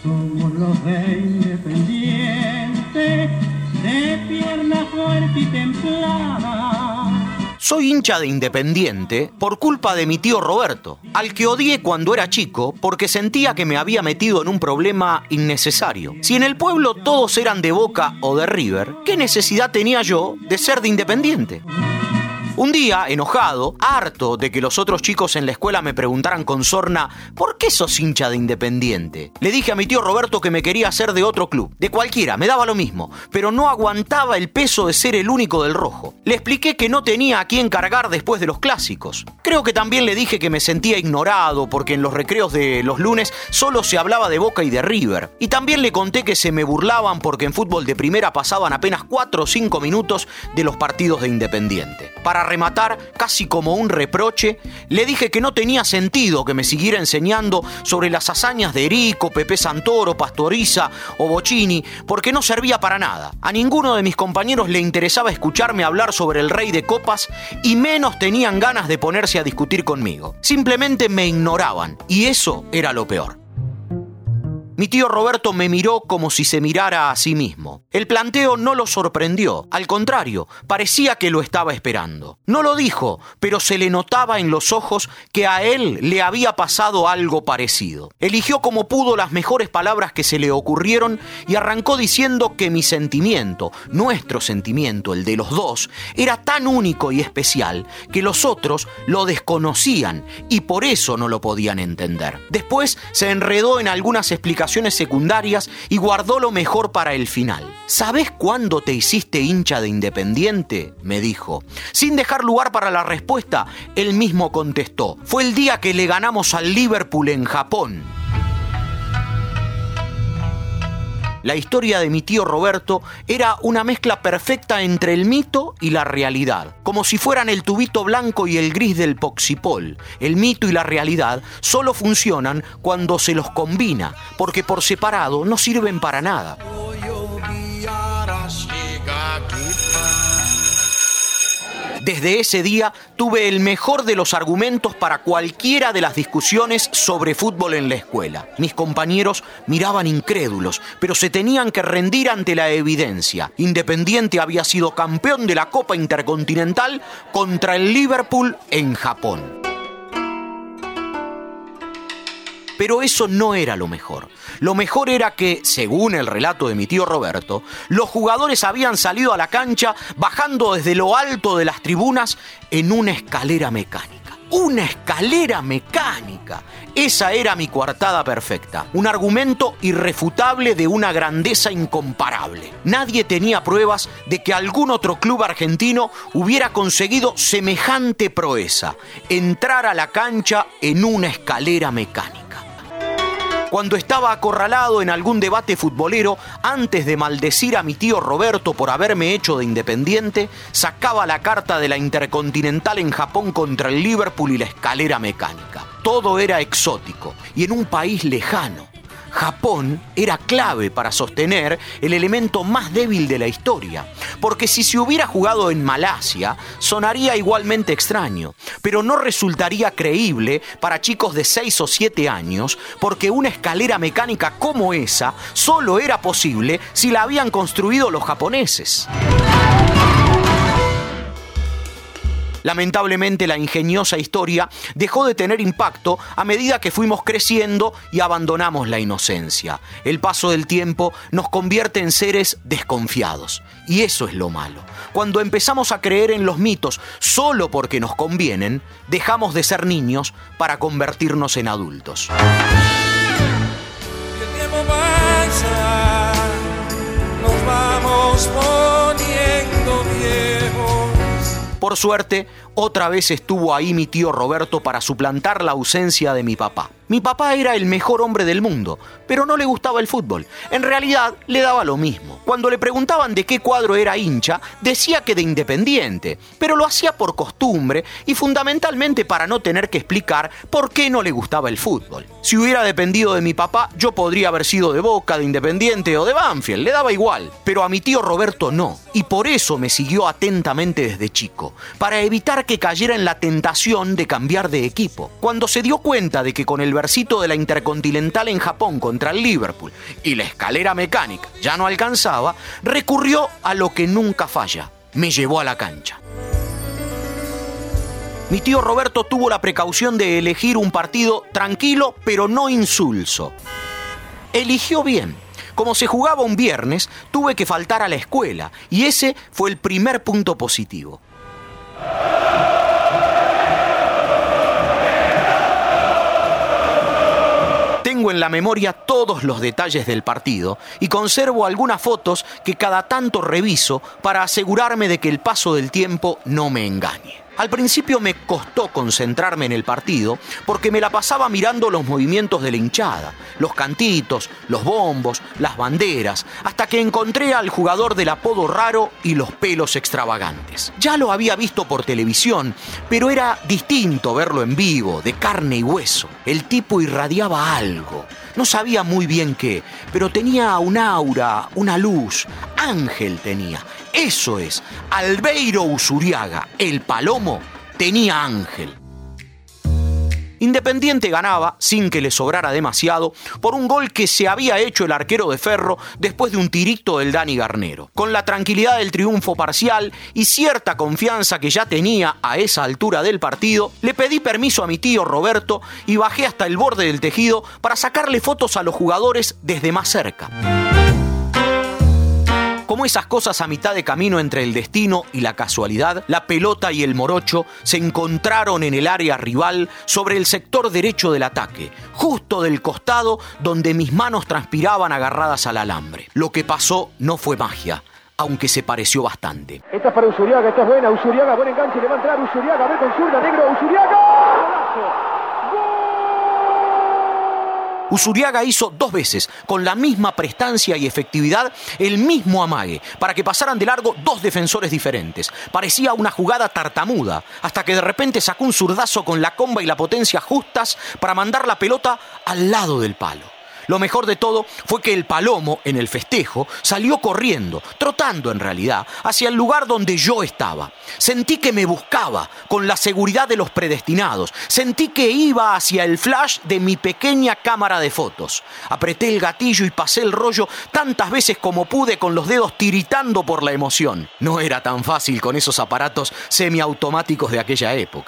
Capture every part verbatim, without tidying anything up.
Somos los de Independiente, de pierna fuerte y templada. Soy hincha de Independiente por culpa de mi tío Roberto, al que odié cuando era chico porque sentía que me había metido en un problema innecesario. Si en el pueblo todos eran de Boca o de River, ¿qué necesidad tenía yo de ser de Independiente? Un día, enojado, harto de que los otros chicos en la escuela me preguntaran con sorna ¿por qué sos hincha de Independiente? Le dije a mi tío Roberto que me quería hacer de otro club, de cualquiera, me daba lo mismo, pero no aguantaba el peso de ser el único del rojo. Le expliqué que no tenía a quién cargar después de los clásicos. Creo que también le dije que me sentía ignorado porque en los recreos de los lunes solo se hablaba de Boca y de River. Y también le conté que se me burlaban porque en fútbol de primera pasaban apenas cuatro o cinco minutos de los partidos de Independiente. Para rematar, casi como un reproche, le dije que no tenía sentido que me siguiera enseñando sobre las hazañas de Erico, Pepe Santoro, Pastoriza o Bocini, porque no servía para nada. A ninguno de mis compañeros le interesaba escucharme hablar sobre el Rey de Copas y menos tenían ganas de ponerse a discutir conmigo. Simplemente me ignoraban y eso era lo peor. Mi tío Roberto me miró como si se mirara a sí mismo. El planteo no lo sorprendió, al contrario, parecía que lo estaba esperando. No lo dijo, pero se le notaba en los ojos que a él le había pasado algo parecido. Eligió como pudo las mejores palabras que se le ocurrieron y arrancó diciendo que mi sentimiento, nuestro sentimiento, el de los dos, era tan único y especial que los otros lo desconocían y por eso no lo podían entender. Después se enredó en algunas explicaciones secundarias y guardó lo mejor para el final. ¿Sabés cuándo te hiciste hincha de Independiente?, me dijo. Sin dejar lugar para la respuesta, él mismo contestó: fue el día que le ganamos al Liverpool en Japón. La historia de mi tío Roberto era una mezcla perfecta entre el mito y la realidad, como si fueran el tubito blanco y el gris del Poxipol. El mito y la realidad solo funcionan cuando se los combina, porque por separado no sirven para nada. Desde ese día tuve el mejor de los argumentos para cualquiera de las discusiones sobre fútbol en la escuela. Mis compañeros miraban incrédulos, pero se tenían que rendir ante la evidencia. Independiente había sido campeón de la Copa Intercontinental contra el Liverpool en Japón. Pero eso no era lo mejor. Lo mejor era que, según el relato de mi tío Roberto, los jugadores habían salido a la cancha bajando desde lo alto de las tribunas en una escalera mecánica. ¡Una escalera mecánica! Esa era mi coartada perfecta. Un argumento irrefutable de una grandeza incomparable. Nadie tenía pruebas de que algún otro club argentino hubiera conseguido semejante proeza: entrar a la cancha en una escalera mecánica. Cuando estaba acorralado en algún debate futbolero, antes de maldecir a mi tío Roberto por haberme hecho de Independiente, sacaba la carta de la Intercontinental en Japón contra el Liverpool y la escalera mecánica. Todo era exótico y en un país lejano. Japón era clave para sostener el elemento más débil de la historia, porque si se hubiera jugado en Malasia, sonaría igualmente extraño, pero no resultaría creíble para chicos de seis o siete años, porque una escalera mecánica como esa solo era posible si la habían construido los japoneses. Lamentablemente, la ingeniosa historia dejó de tener impacto a medida que fuimos creciendo y abandonamos la inocencia. El paso del tiempo nos convierte en seres desconfiados. Y eso es lo malo. Cuando empezamos a creer en los mitos solo porque nos convienen, dejamos de ser niños para convertirnos en adultos. El tiempo pasa, nos vamos poniendo viejos. Por suerte, otra vez estuvo ahí mi tío Roberto para suplantar la ausencia de mi papá. Mi papá era el mejor hombre del mundo, pero no le gustaba el fútbol. En realidad, le daba lo mismo. Cuando le preguntaban de qué cuadro era hincha, decía que de Independiente, pero lo hacía por costumbre y fundamentalmente para no tener que explicar por qué no le gustaba el fútbol. Si hubiera dependido de mi papá, yo podría haber sido de Boca, de Independiente o de Banfield, le daba igual. Pero a mi tío Roberto no, y por eso me siguió atentamente desde chico, para evitar que cayera en la tentación de cambiar de equipo. Cuando se dio cuenta de que con el versito de la Intercontinental en Japón contra el Liverpool y la escalera mecánica ya no alcanzaba, recurrió a lo que nunca falla: me llevó a la cancha. Mi tío Roberto tuvo la precaución de elegir un partido tranquilo pero no insulso. Eligió bien. Como se jugaba un viernes, tuve que faltar a la escuela y ese fue el primer punto positivo. Tengo en la memoria todos los detalles del partido y conservo algunas fotos que cada tanto reviso para asegurarme de que el paso del tiempo no me engañe. Al principio me costó concentrarme en el partido porque me la pasaba mirando los movimientos de la hinchada, los cantitos, los bombos, las banderas, hasta que encontré al jugador del apodo raro y los pelos extravagantes. Ya lo había visto por televisión, pero era distinto verlo en vivo, de carne y hueso. El tipo irradiaba algo. No sabía muy bien qué, pero tenía un aura, una luz. Ángel tenía. Eso es, Albeiro Usuriaga, el Palomo, tenía ángel. Independiente ganaba, sin que le sobrara demasiado, por un gol que se había hecho el arquero de Ferro después de un tirito del Dani Garnero. Con la tranquilidad del triunfo parcial y cierta confianza que ya tenía a esa altura del partido, le pedí permiso a mi tío Roberto y bajé hasta el borde del tejido para sacarle fotos a los jugadores desde más cerca. Como esas cosas a mitad de camino entre el destino y la casualidad, la pelota y el morocho se encontraron en el área rival sobre el sector derecho del ataque, justo del costado donde mis manos transpiraban agarradas al alambre. Lo que pasó no fue magia, aunque se pareció bastante. Esta es para Usuriaga, esta es buena, Usuriaga, buen enganche, le va a entrar Usuriaga, a ver con zurda, negro, Usuriaga. ¡Golazo! Usuriaga hizo dos veces, con la misma prestancia y efectividad, el mismo amague, para que pasaran de largo dos defensores diferentes. Parecía una jugada tartamuda, hasta que de repente sacó un zurdazo con la comba y la potencia justas para mandar la pelota al lado del palo. Lo mejor de todo fue que el Palomo, en el festejo, salió corriendo, trotando en realidad, hacia el lugar donde yo estaba. Sentí que me buscaba, con la seguridad de los predestinados. Sentí que iba hacia el flash de mi pequeña cámara de fotos. Apreté el gatillo y pasé el rollo tantas veces como pude, con los dedos tiritando por la emoción. No era tan fácil con esos aparatos semiautomáticos de aquella época.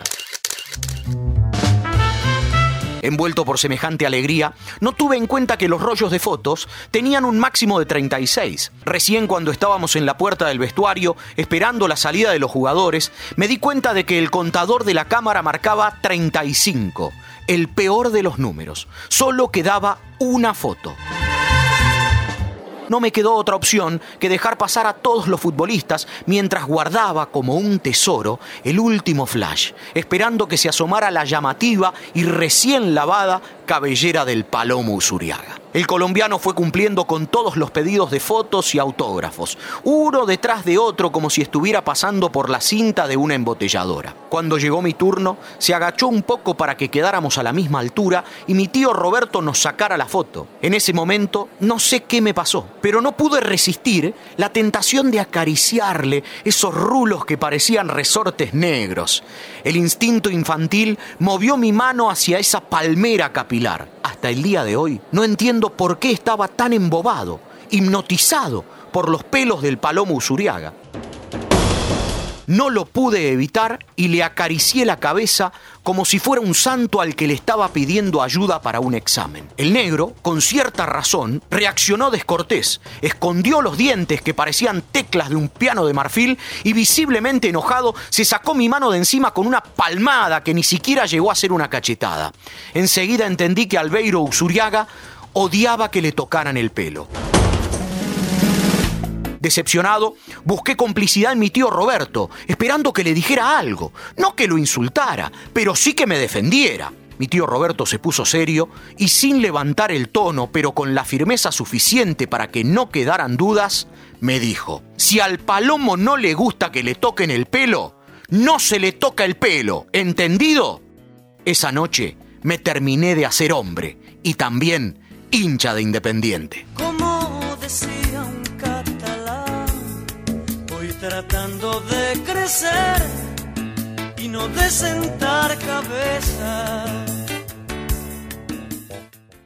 Envuelto por semejante alegría, no tuve en cuenta que los rollos de fotos tenían un máximo de treinta y seis. Recién cuando estábamos en la puerta del vestuario, esperando la salida de los jugadores, me di cuenta de que el contador de la cámara marcaba treinta y cinco. El peor de los números. Solo quedaba una foto. No me quedó otra opción que dejar pasar a todos los futbolistas mientras guardaba como un tesoro el último flash, esperando que se asomara la llamativa y recién lavada cabellera del Palomo Usuriaga. El colombiano fue cumpliendo con todos los pedidos de fotos y autógrafos, uno detrás de otro como si estuviera pasando por la cinta de una embotelladora. Cuando llegó mi turno, se agachó un poco para que quedáramos a la misma altura y mi tío Roberto nos sacara la foto. En ese momento no sé qué me pasó, pero no pude resistir la tentación de acariciarle esos rulos que parecían resortes negros. El instinto infantil movió mi mano hacia esa palmera capilar. Hasta el día de hoy no entiendo por qué estaba tan embobado, hipnotizado por los pelos del Palomo Usuriaga. No lo pude evitar y le acaricié la cabeza como si fuera un santo al que le estaba pidiendo ayuda para un examen. El negro, con cierta razón, reaccionó descortés, escondió los dientes que parecían teclas de un piano de marfil y visiblemente enojado se sacó mi mano de encima con una palmada que ni siquiera llegó a ser una cachetada. Enseguida entendí que Albeiro Usuriaga odiaba que le tocaran el pelo. Decepcionado, busqué complicidad en mi tío Roberto, esperando que le dijera algo. No que lo insultara, pero sí que me defendiera. Mi tío Roberto se puso serio y, sin levantar el tono, pero con la firmeza suficiente para que no quedaran dudas, me dijo: si al Palomo no le gusta que le toquen el pelo, no se le toca el pelo, ¿entendido? Esa noche me terminé de hacer hombre y también hincha de Independiente. Como decía un voy tratando de crecer y no de sentar cabeza.